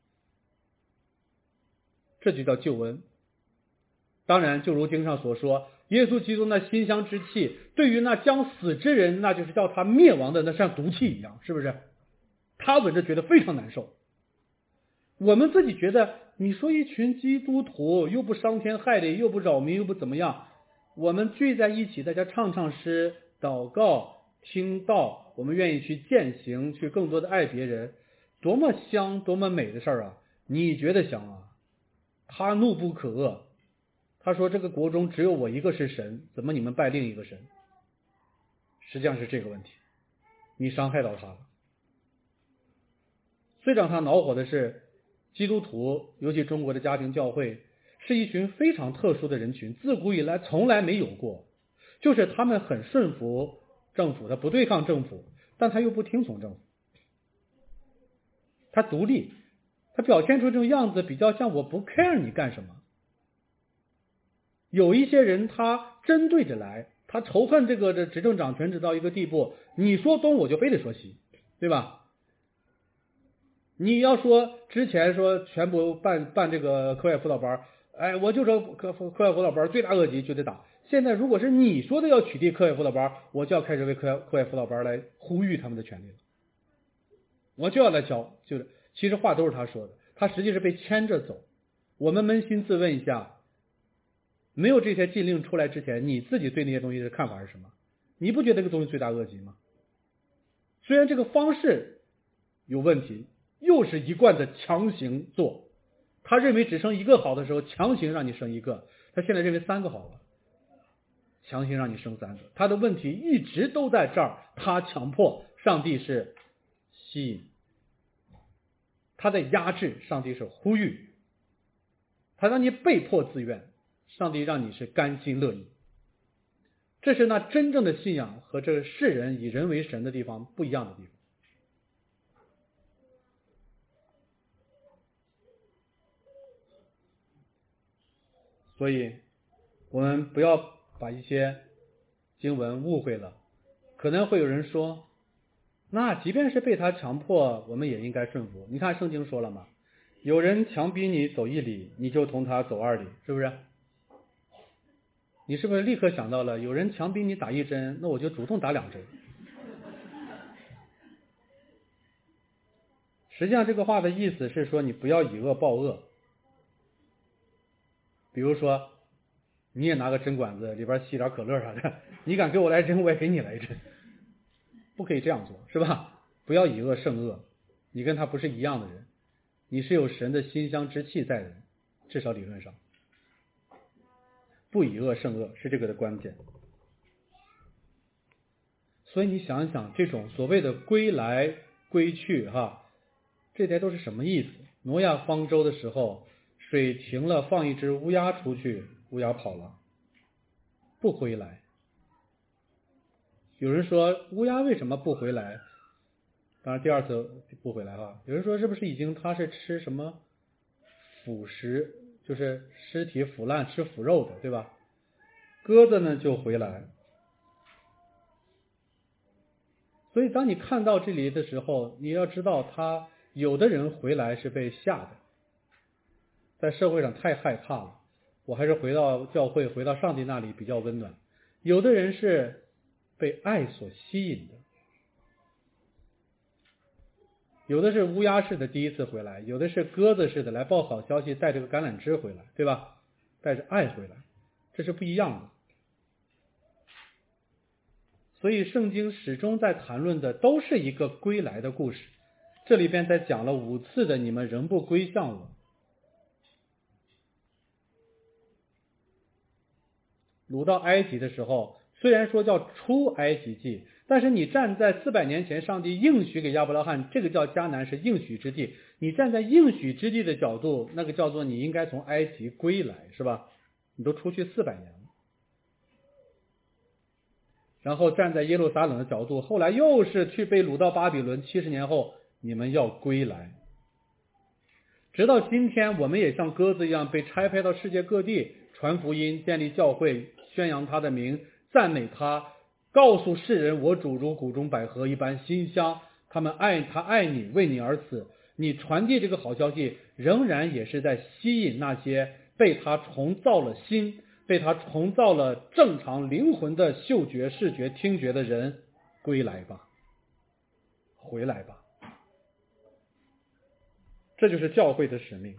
这就叫救恩。当然，就如经上所说，耶稣基督那馨香之气，对于那将死之人，那就是叫他灭亡的，那像毒气一样，是不是？他闻着觉得非常难受。我们自己觉得，你说一群基督徒又不伤天害理，又不扰民，又不怎么样，我们聚在一起，大家唱唱诗，祷告，听道，我们愿意去践行，去更多的爱别人，多么香，多么美的事儿啊！你觉得香啊？他怒不可遏，他说这个国中只有我一个是神，怎么你们拜另一个神？实际上是这个问题，你伤害到他了。最让他恼火的是，基督徒，尤其中国的家庭教会，是一群非常特殊的人群，自古以来从来没有过。就是他们很顺服政府，他不对抗政府，但他又不听从政府，他独立，他表现出这种样子比较像我不 care 你干什么。有一些人他针对着来，他仇恨这个执政掌权直到一个地步，你说东我就非得说西，对吧？你要说之前说全部办办这个课外辅导班，哎，我就说课课外辅导班罪大恶极就得打。现在如果是你说的要取缔课外辅导班，我就要开始为课外课外辅导班来呼吁他们的权利了，我就要来教。就是其实话都是他说的，他实际是被牵着走。我们扪心自问一下，没有这些禁令出来之前，你自己对那些东西的看法是什么？你不觉得这个东西罪大恶极吗？虽然这个方式有问题，又是一贯的强行做，他认为只剩一个好的时候，强行让你生一个，他现在认为三个好了，强行让你生三个。他的问题一直都在这儿，他强迫，上帝是吸引，他在压制，上帝是呼吁，他让你被迫自愿，上帝让你是甘心乐意。这是那真正的信仰和这世人以人为神的地方不一样的地方。所以我们不要把一些经文误会了。可能会有人说，那即便是被他强迫，我们也应该顺服。你看圣经说了嘛，有人强逼你走一里，你就同他走二里，是不是？你是不是立刻想到了，有人强逼你打一针，那我就主动打两针？实际上这个话的意思是说，你不要以恶报恶。比如说你也拿个针管子里边吸点可乐啥的，你敢给我来针，我也给你来一针，不可以这样做，是吧？不要以恶胜恶，你跟他不是一样的人，你是有神的馨香之气在的人，至少理论上不以恶胜恶是这个的关键。所以你想一想，这种所谓的归来归去哈，这些都是什么意思？挪亚方舟的时候，水停了，放一只乌鸦出去，乌鸦跑了，不回来。有人说乌鸦为什么不回来？当然第二次不回来哈。有人说是不是已经它是吃什么腐食，就是尸体腐烂吃腐肉的，对吧？鸽子呢就回来。所以当你看到这里的时候，你要知道他有的人回来是被吓的，在社会上太害怕了，我还是回到教会，回到上帝那里比较温暖。有的人是被爱所吸引的，有的是乌鸦式的第一次回来，有的是鸽子式的来报好消息，带这个橄榄枝回来，对吧？带着爱回来，这是不一样的。所以圣经始终在谈论的都是一个归来的故事， 这里边才讲了五次的你们仍不归向我。掳到埃及的时候，虽然说叫出埃及记，但是你站在四百年前上帝应许给亚伯拉罕，这个叫迦南，是应许之地。你站在应许之地的角度，那个叫做你应该从埃及归来，是吧？你都出去四百年了。然后站在耶路撒冷的角度，后来又是去被掳到巴比伦，七十年后你们要归来。直到今天，我们也像鸽子一样被差派到世界各地，传福音，建立教会，宣扬他的名，赞美他，告诉世人我主如谷中百合一般馨香，他们爱他爱你，为你而死。你传递这个好消息，仍然也是在吸引那些被他重造了心，被他重造了正常灵魂的嗅觉、视觉、听觉的人归来吧，回来吧。这就是教会的使命。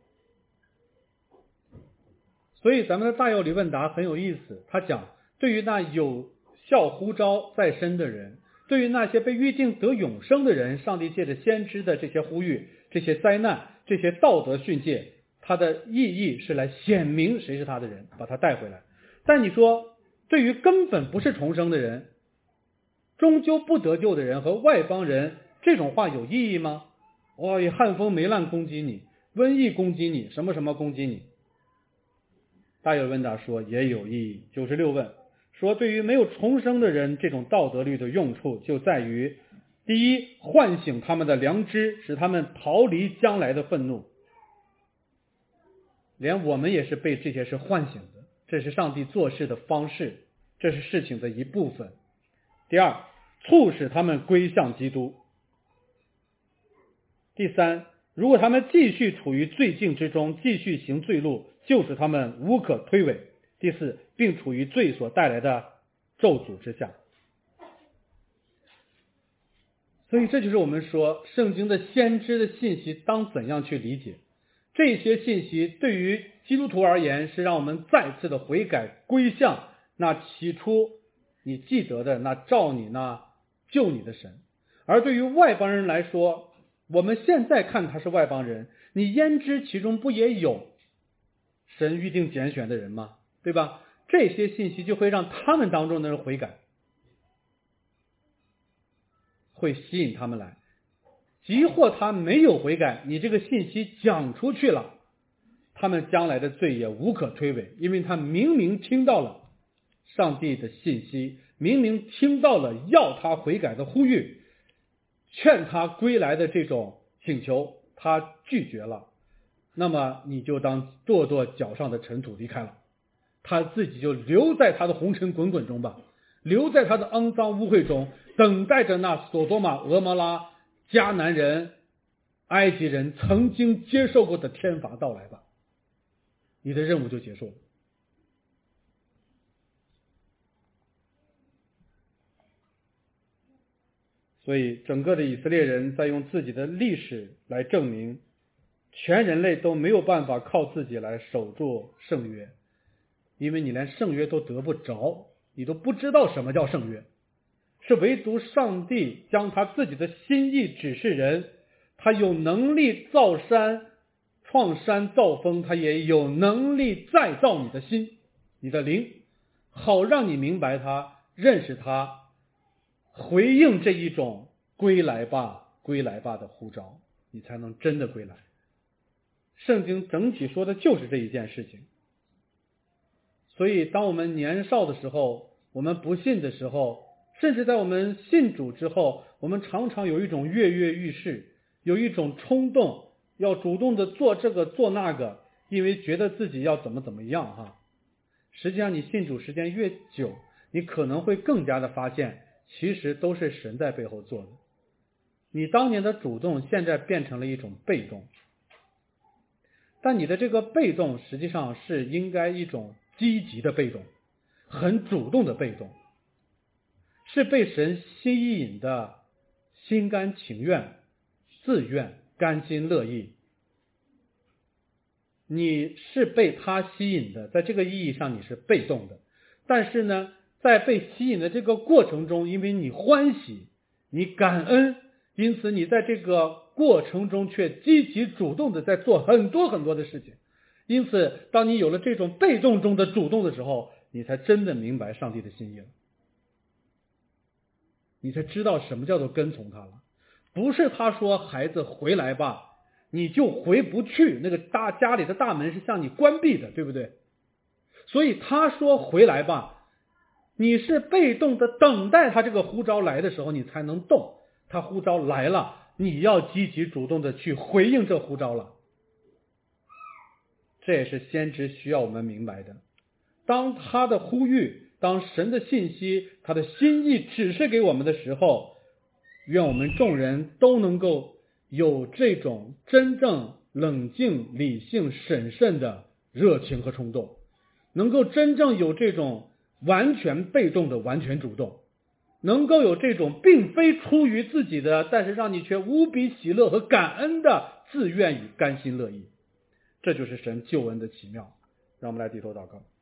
所以咱们的大有理问答很有意思，他讲对于那有效呼召在身的人，对于那些被预定得永生的人，上帝借着先知的这些呼吁，这些灾难，这些道德训诫，它的意义是来显明谁是他的人，把他带回来。但你说对于根本不是重生的人，终究不得救的人和外邦人，这种话有意义吗？哇，以旱风霉烂攻击你，瘟疫攻击你，什么什么攻击你？大有问答说也有意义。九十六问说，对于没有重生的人，这种道德律的用处就在于，第一，唤醒他们的良知，使他们逃离将来的愤怒。连我们也是被这些事唤醒的，这是上帝做事的方式，这是事情的一部分。第二，促使他们归向基督。第三，如果他们继续处于罪境之中，继续行罪路，就使他们无可推诿。第四，并处于罪所带来的咒诅之下。所以这就是我们说圣经的先知的信息当怎样去理解。这些信息对于基督徒而言，是让我们再次的悔改归向那起初你记得的那照你那救你的神。而对于外邦人来说，我们现在看他是外邦人，你焉知其中不也有神预定拣选的人吗？对吧？这些信息就会让他们当中的人悔改，会吸引他们来。即或他没有悔改，你这个信息讲出去了，他们将来的罪也无可推诿，因为他明明听到了上帝的信息，明明听到了要他悔改的呼吁，劝他归来的这种请求，他拒绝了，那么你就当跺跺脚上的尘土离开了，他自己就留在他的红尘滚滚中吧，留在他的肮脏污秽中，等待着那索多玛、俄摩拉、迦南人、埃及人曾经接受过的天罚到来吧，你的任务就结束了。所以整个的以色列人在用自己的历史来证明，全人类都没有办法靠自己来守住圣约，因为你连圣约都得不着，你都不知道什么叫圣约，是唯独上帝将他自己的心意指示人，他有能力造山创山造风，他也有能力再造你的心你的灵，好让你明白他，认识他，回应这一种归来吧归来吧的呼召，你才能真的归来。圣经整体说的就是这一件事情。所以当我们年少的时候，我们不信的时候，甚至在我们信主之后，我们常常有一种跃跃欲试，有一种冲动，要主动的做这个做那个，因为觉得自己要怎么怎么样哈。实际上你信主时间越久，你可能会更加的发现，其实都是神在背后做的。你当年的主动现在变成了一种被动，但你的这个被动实际上是应该一种积极的被动，很主动的被动，是被神吸引的，心甘情愿、自愿、甘心乐意。你是被他吸引的，在这个意义上你是被动的，但是呢，在被吸引的这个过程中，因为你欢喜，你感恩，因此你在这个过程中却积极主动的在做很多很多的事情。因此当你有了这种被动中的主动的时候，你才真的明白上帝的心意了，你才知道什么叫做跟从他了。不是他说孩子回来吧，你就回不去，那个大家里的大门是向你关闭的，对不对？所以他说回来吧，你是被动的等待他这个呼召来的时候你才能动，他呼召来了，你要积极主动的去回应这呼召了。这也是先知需要我们明白的。当他的呼吁，当神的信息，他的心意指示给我们的时候，愿我们众人都能够有这种真正冷静、理性、审慎的热情和冲动，能够真正有这种完全被动的完全主动，能够有这种并非出于自己的，但是让你却无比喜乐和感恩的自愿与甘心乐意。这就是神救恩的奇妙。让我们来低头祷告。